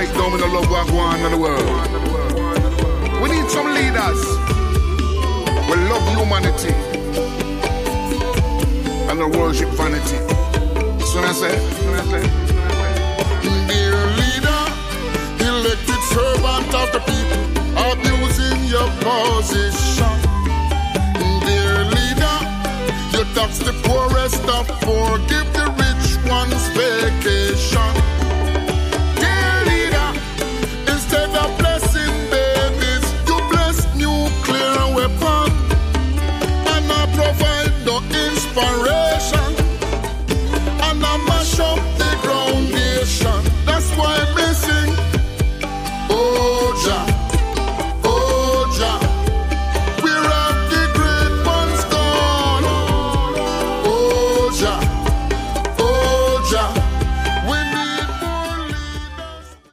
right now, we don't love what go on in the world. We need some leaders. We love humanity and the worship vanity. So I say, dear leader, elected servant of the people, abusing your position. Dear leader, you tax the poorest of forgive